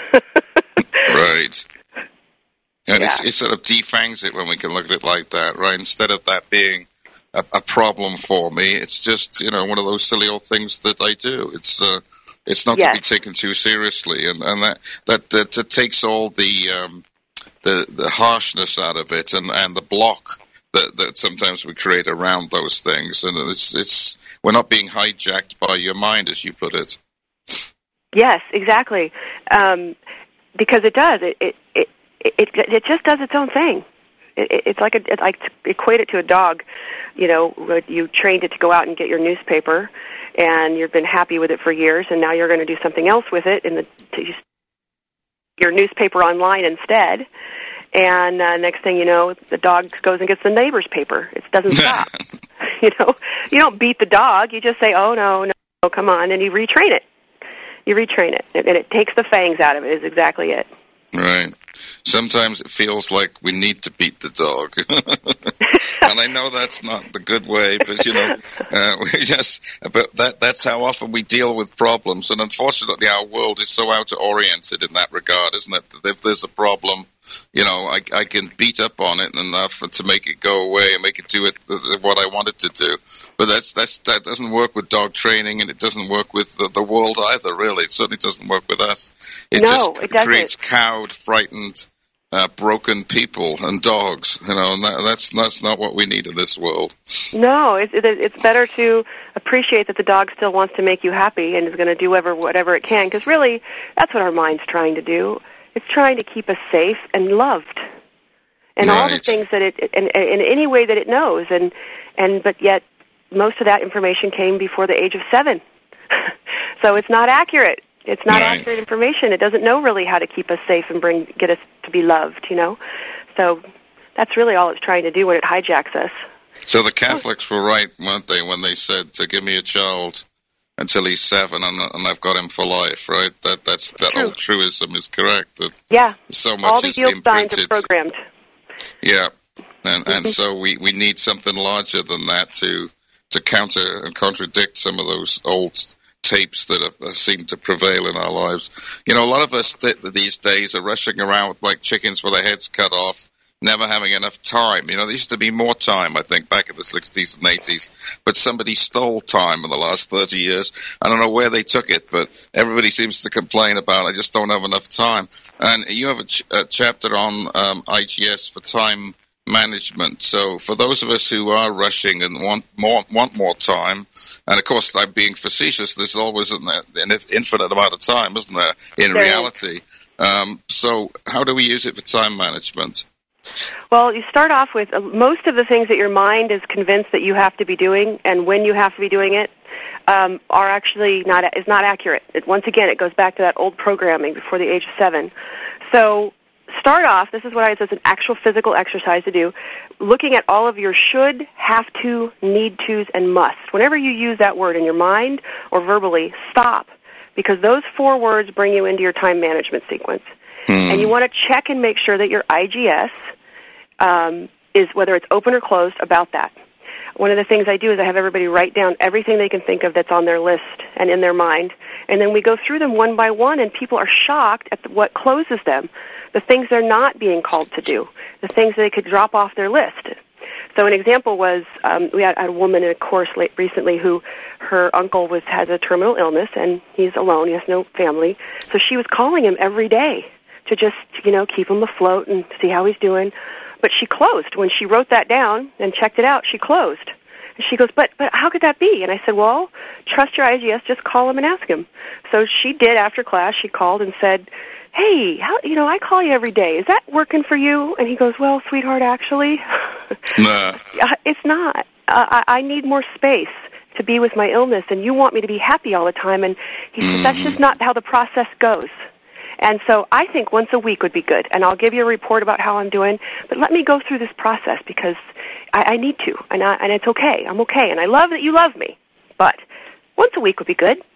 Right. And yeah. it's, it sort of defangs it when we can look at it like that, right? Instead of that being a, a problem for me, it's just, you know, one of those silly old things that I do. It's, uh, It's not yes. to be taken too seriously, and, and that that, that, that takes all the, um, the the harshness out of it, and, and the block that, that sometimes we create around those things. And it's it's we're not being hijacked by your mind, as you put it. Yes, exactly, um, because it does. It it, it it it just does its own thing. It, it's like a, it, I equate it to a dog. You know, you trained it to go out and get your newspaper, and you've been happy with it for years, and now you're going to do something else with it in the to your newspaper online instead. And uh, next thing you know, the dog goes and gets the neighbor's paper. It doesn't stop. You know, you don't beat the dog. You just say, "Oh no, no, come on," and you retrain it. You retrain it, and it takes the fangs out of it. Is exactly it. Right. Sometimes it feels like we need to beat the dog. And I know that's not the good way, but, you know, uh, we just, but that, that's how often we deal with problems. And unfortunately, our world is so out-oriented in that regard, isn't it? That if there's a problem, you know, I, I can beat up on it enough to make it go away and make it do it what I want it to do. But that's, that's, that doesn't work with dog training, and it doesn't work with the, the world either, really. It certainly doesn't work with us. It no, just it doesn't. creates cowed, frightened, uh, broken people and dogs. You know, and that, that's that's not what we need in this world. No, it's it's better to appreciate that the dog still wants to make you happy and is going to do whatever whatever it can, because really, that's what our mind's trying to do. It's trying to keep us safe and loved, and right. all the things that it, in, in any way that it knows, and and but yet most of that information came before the age of seven, so it's not accurate. It's not right. accurate information. It doesn't know really how to keep us safe and bring get us to be loved, you know. So that's really all it's trying to do when it hijacks us. So the Catholics were right, weren't they, when they said to give me a child until he's seven and, and I've got him for life, right? That that's that True. Old truism is correct. That yeah. So much all the is yield imprinted. Signs are programmed. Yeah. And and so we, we need something larger than that to to counter and contradict some of those old tapes that are, seem to prevail in our lives. You know, a lot of us th- these days are rushing around with like chickens with their heads cut off, never having enough time. You know, there used to be more time, I think, back in the sixties and eighties, but somebody stole time in the last thirty years. I don't know where they took it, but everybody seems to complain about, I just don't have enough time. And you have a, ch- a chapter on um, I G S for time management. So for those of us who are rushing and want more, want more time, and of course I'm being facetious, there's always an, an infinite amount of time, isn't there, in there reality? Um, so how do we use it for time management? Well, you start off with uh, most of the things that your mind is convinced that you have to be doing, and when you have to be doing it, um, are actually not is not accurate. It, once again, it goes back to that old programming before the age of seven. So start off, this is what I say, it's an actual physical exercise to do, looking at all of your should, have to, need tos, and must. Whenever you use that word in your mind or verbally, stop, because those four words bring you into your time management sequence. Hmm. And you want to check and make sure that your I G S um, is, whether it's open or closed, about that. One of the things I do is I have everybody write down everything they can think of that's on their list and in their mind, and then we go through them one by one, and people are shocked at what closes them, the things they're not being called to do, the things they could drop off their list. So an example was um, we had a woman in a course late recently who her uncle was has a terminal illness, and he's alone, he has no family, so she was calling him every day to just, you know, keep him afloat and see how he's doing. But she closed. When she wrote that down and checked it out, she closed. And she goes, but but how could that be? And I said, well, trust your I G S, just call him and ask him. So she did after class. She called and said, hey, how, you know, I call you every day. Is that working for you? And he goes, well, sweetheart, actually, nah. it's not. Uh, I, I need more space to be with my illness, and you want me to be happy all the time. And he mm. said, that's just not how the process goes. And so I think once a week would be good, and I'll give you a report about how I'm doing, but let me go through this process because I, I need to, and, I, and it's okay. I'm okay, and I love that you love me, but once a week would be good.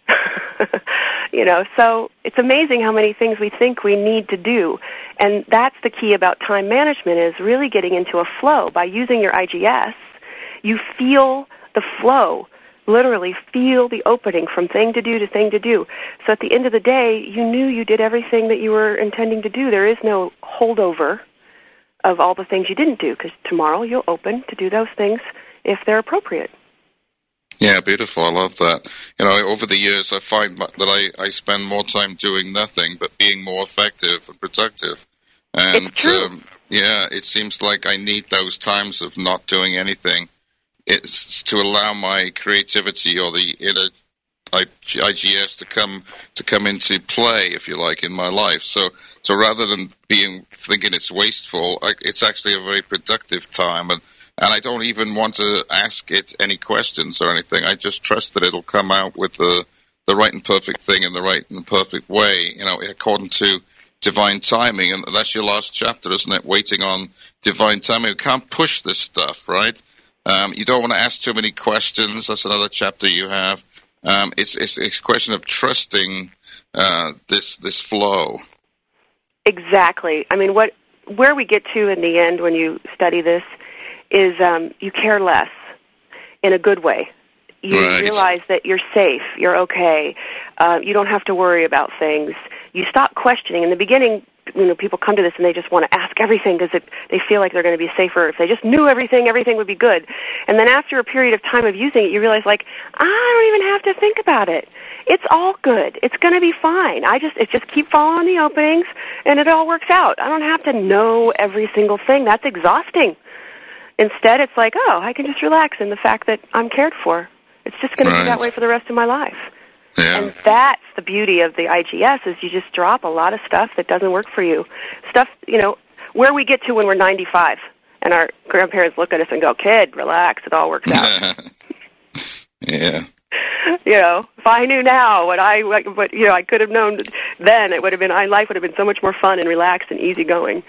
You know, so it's amazing how many things we think we need to do, and that's the key about time management is really getting into a flow. By using your I G S, you feel the flow. Literally feel the opening from thing to do to thing to do. So at the end of the day, you knew you did everything that you were intending to do. There is no holdover of all the things you didn't do, because tomorrow you'll open to do those things if they're appropriate. Yeah, beautiful. I love that. You know, over the years, I find that I, I spend more time doing nothing but being more effective and productive. And it's true. Um, yeah, it seems like I need those times of not doing anything. It's to allow my creativity or the inner I G S to come to come into play, if you like, in my life. So, so rather than being thinking it's wasteful, I, it's actually a very productive time, and and I don't even want to ask it any questions or anything. I just trust that it'll come out with the the right and perfect thing in the right and perfect way, you know, according to divine timing. And that's your last chapter, isn't it? Waiting on divine timing. We can't push this stuff, right? Um, you don't want to ask too many questions. That's another chapter you have. Um, it's, it's, it's a question of trusting uh, this this flow. Exactly. I mean, what where we get to in the end when you study this is um, you care less in a good way. You right. realize that you're safe, you're okay, uh, you don't have to worry about things. You stop questioning. In the beginning, you know, people come to this and they just want to ask everything because they feel like they're going to be safer. If they just knew everything, everything would be good. And then after a period of time of using it, you realize, like, I don't even have to think about it. it's all good. It's going to be fine. I just, it's just keep following the openings, and it all works out. I don't have to know every single thing. That's exhausting. Instead, it's like, oh, I can just relax in the fact that I'm cared for. It's just going right. to be that way for the rest of my life. Yeah. And that's the beauty of the I G S, is you just drop a lot of stuff that doesn't work for you. Stuff, you know, where we get to when we're ninety-five, and our grandparents look at us and go, kid, relax, it all works out. Yeah. You know, if I knew now what I, what you know, I could have known then, it would have been, my life would have been so much more fun and relaxed and easygoing.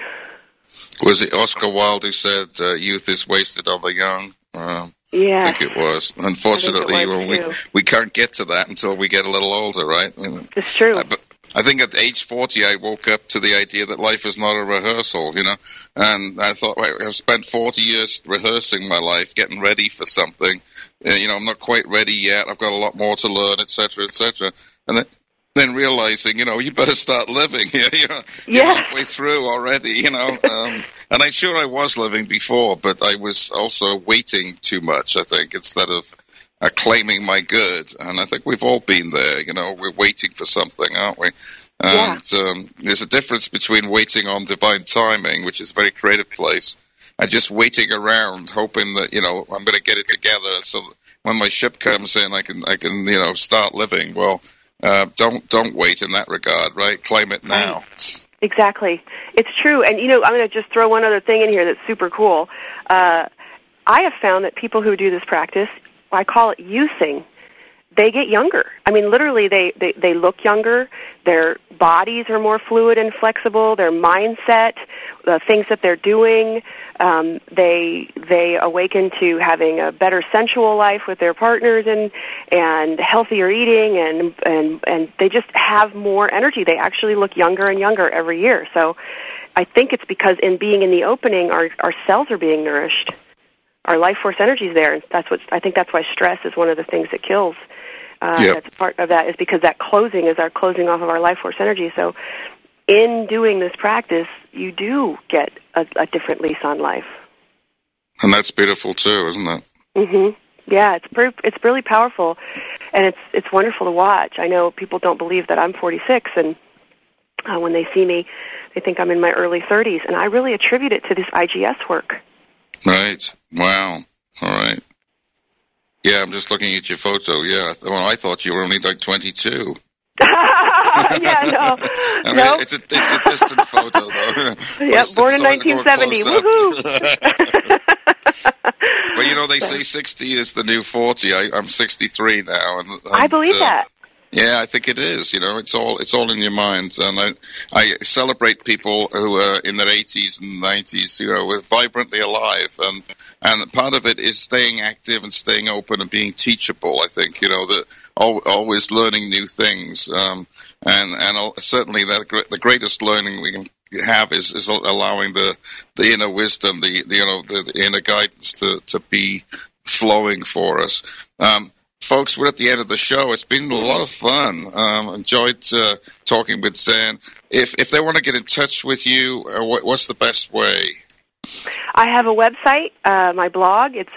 Was it Oscar Wilde who said, uh, youth is wasted on the young? Um, yeah. I think it was. Unfortunately, it was well, we, we can't get to that until we get a little older, right? It's true. Uh, but I think at age forty, I woke up to the idea that life is not a rehearsal, you know, and I thought, well, I've spent forty years rehearsing my life, getting ready for something. Uh, you know, I'm not quite ready yet. I've got a lot more to learn, et cetera, et cetera. And then, then realizing, you know, you better start living here. You know, yeah. You're halfway through already, you know. Um, and I'm sure I was living before, but I was also waiting too much, I think, instead of uh, claiming my good. And I think we've all been there, you know. We're waiting for something, aren't we? And yeah. um, there's a difference between waiting on divine timing, which is a very creative place, and just waiting around, hoping that, you know, I'm going to get it together so that when my ship comes in, I can, I can, you know, start living. Well, uh, don't, don't wait in that regard, right? Claim it now. Right. Exactly. It's true. And, you know, I'm going to just throw one other thing in here that's super cool. Uh, I have found that people who do this practice, I call it youthing, they get younger. I mean, literally, they, they, they look younger. Their bodies are more fluid and flexible. Their mindset, the things that they're doing, um, they they awaken to having a better sensual life with their partners and and healthier eating, and and and they just have more energy. They actually look younger and younger every year. So, I think it's because in being in the opening, our our cells are being nourished. Our life force energy is there, and that's what I think. That's why stress is one of the things that kills. Uh, yep. That's part of that, is because that closing is our closing off of our life force energy. So in doing this practice, you do get a, a different lease on life. And that's beautiful too, isn't it? Mm-hmm. Yeah, it's pretty, it's really powerful, and it's it's wonderful to watch. I know people don't believe that I'm forty-six, and uh, when they see me, they think I'm in my early thirties, and I really attribute it to this I G S work. Right. Wow. All right. Yeah, I'm just looking at your photo. Yeah, well, I thought you were only like twenty-two. Yeah, no, I mean, no. It's a it's a distant photo, though. Yep, born in nineteen seventy. Woohoo! Well, you know, they say sixty is the new forty. I, I'm sixty-three now, and, and I believe uh, that. Yeah, I think it is. You know, it's all it's all in your mind, and I I celebrate people who are in their eighties and nineties, you know, with vibrantly alive, and and part of it is staying active and staying open and being teachable. I think, you know, that always learning new things, um, and and certainly that the greatest learning we can have is is allowing the the inner wisdom, the, the you know the, the inner guidance to to be flowing for us. Um, Folks, we're at the end of the show. It's been a lot of fun. Um, enjoyed uh, talking with Zen. If if they want to get in touch with you, uh, what, what's the best way? I have a website, uh, my blog. It's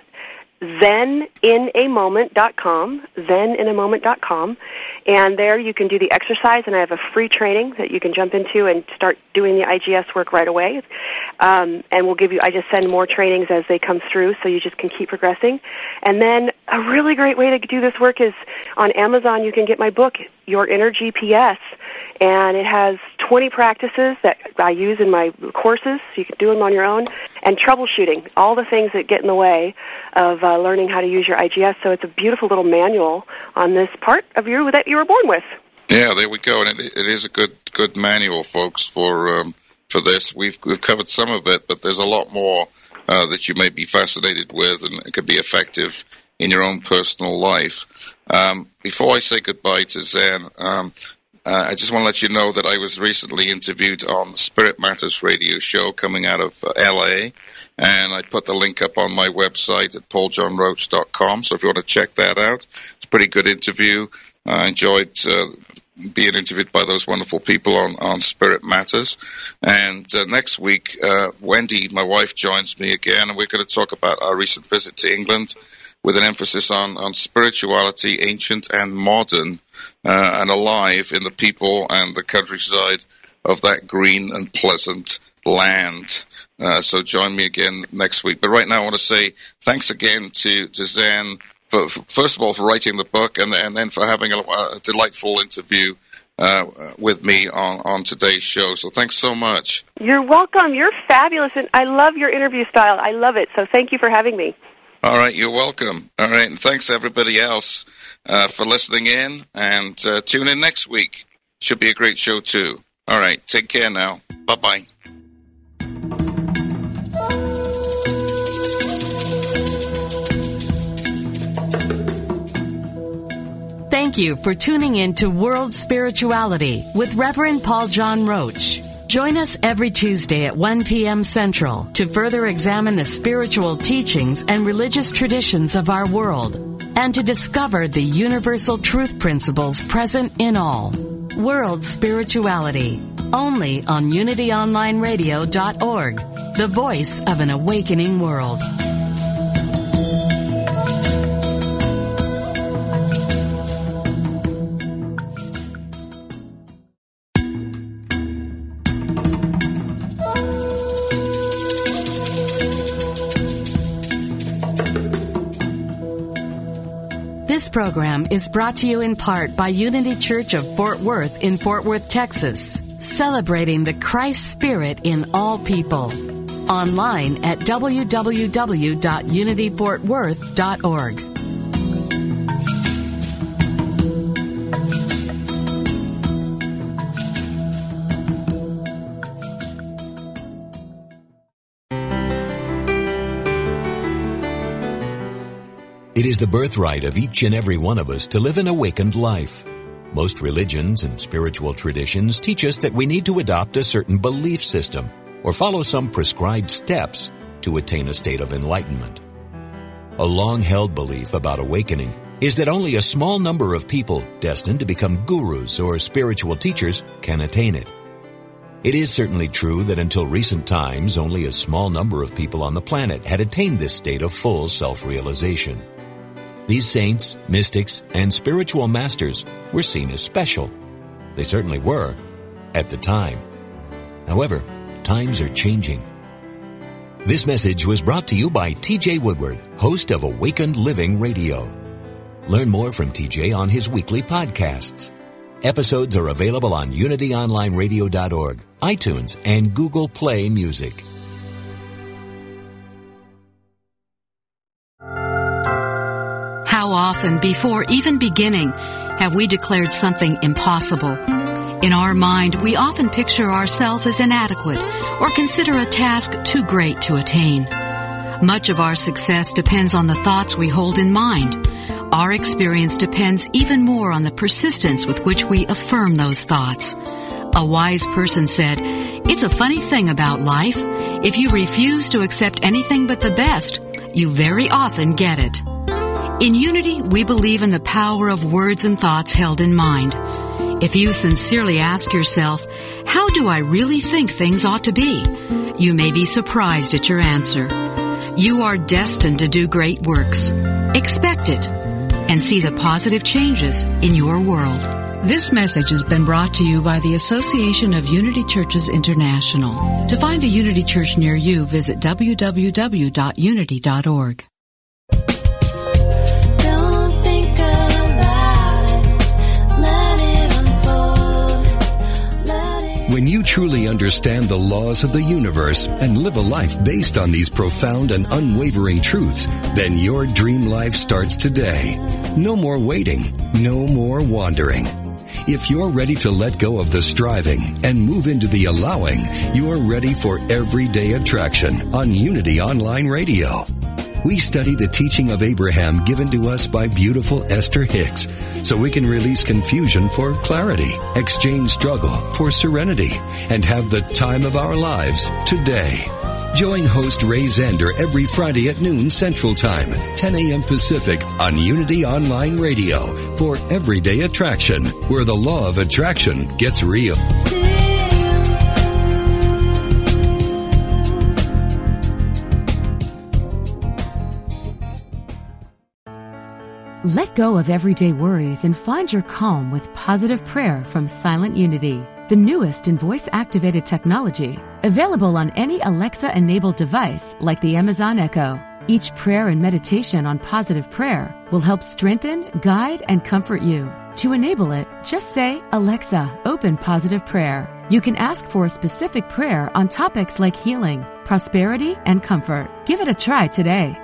zen in a moment dot com, zen in a moment dot com. And there you can do the exercise, and I have a free training that you can jump into and start doing the I G S work right away. Um, and we'll give you, I just send more trainings as they come through, so you just can keep progressing. And then a really great way to do this work is on Amazon. You can get my book, Your Inner G P S, and it has twenty practices that I use in my courses, so you can do them on your own, and troubleshooting, all the things that get in the way of uh, learning how to use your I G S. So it's a beautiful little manual on this part of you that you were born with. Yeah, there we go. And it, it is a good good manual, folks, for um, for this. We've we've covered some of it, but there's a lot more uh, that you may be fascinated with, and it could be effective in your own personal life. Um, before I say goodbye to Zen, um, Uh, I just want to let you know that I was recently interviewed on the Spirit Matters radio show coming out of uh, L A, and I put the link up on my website at paul john roach dot com, so if you want to check that out, it's a pretty good interview. I enjoyed uh, being interviewed by those wonderful people on, on Spirit Matters. And uh, next week, uh, Wendy, my wife, joins me again, and we're going to talk about our recent visit to England with an emphasis on, on spirituality, ancient and modern, uh, and alive in the people and the countryside of that green and pleasant land. Uh, so join me again next week. But right now I want to say thanks again to, to Zen, for, for, first of all, for writing the book, and, and then for having a, a delightful interview uh, with me on, on today's show. So thanks so much. You're welcome. You're fabulous, and I love your interview style. I love it. So thank you for having me. All right, you're welcome. All right, and thanks everybody else uh, for listening in, and uh, tune in next week. Should be a great show too. All right, take care now. Bye-bye. Thank you for tuning in to World Spirituality with Reverend Paul John Roach. Join us every Tuesday at one p.m. Central to further examine the spiritual teachings and religious traditions of our world and to discover the universal truth principles present in all. World Spirituality, only on unity online radio dot org, the voice of an awakening world. This program is brought to you in part by Unity Church of Fort Worth in Fort Worth, Texas, celebrating the Christ Spirit in all people. Online at w w w dot unity fort worth dot org. It is the birthright of each and every one of us to live an awakened life. Most religions and spiritual traditions teach us that we need to adopt a certain belief system or follow some prescribed steps to attain a state of enlightenment. A long-held belief about awakening is that only a small number of people destined to become gurus or spiritual teachers can attain it. It is certainly true that until recent times, only a small number of people on the planet had attained this state of full self-realization. These saints, mystics, and spiritual masters were seen as special. They certainly were at the time. However, times are changing. This message was brought to you by T J Woodward, host of Awakened Living Radio. Learn more from T J on his weekly podcasts. Episodes are available on unity online radio dot org, iTunes, and Google Play Music. How often, before even beginning, have we declared something impossible? In our mind, we often picture ourselves as inadequate or consider a task too great to attain. Much of our success depends on the thoughts we hold in mind. Our experience depends even more on the persistence with which we affirm those thoughts. A wise person said, "It's a funny thing about life. If you refuse to accept anything but the best, you very often get it." In Unity, we believe in the power of words and thoughts held in mind. If you sincerely ask yourself, "How do I really think things ought to be?" you may be surprised at your answer. You are destined to do great works. Expect it and see the positive changes in your world. This message has been brought to you by the Association of Unity Churches International. To find a Unity Church near you, visit w w w dot unity dot org. When you truly understand the laws of the universe and live a life based on these profound and unwavering truths, then your dream life starts today. No more waiting, no more wandering. If you're ready to let go of the striving and move into the allowing, you're ready for Everyday Attraction on Unity Online Radio. We study the teaching of Abraham given to us by beautiful Esther Hicks so we can release confusion for clarity, exchange struggle for serenity, and have the time of our lives today. Join host Ray Zander every Friday at noon Central Time, ten a.m. Pacific on Unity Online Radio for Everyday Attraction, where the law of attraction gets real. Let go of everyday worries and find your calm with positive prayer from Silent Unity, the newest in voice-activated technology, available on any Alexa-enabled device like the Amazon Echo. Each prayer and meditation on positive prayer will help strengthen, guide, and comfort you. To enable it, just say, "Alexa, open positive prayer." You can ask for a specific prayer on topics like healing, prosperity, and comfort. Give it a try today.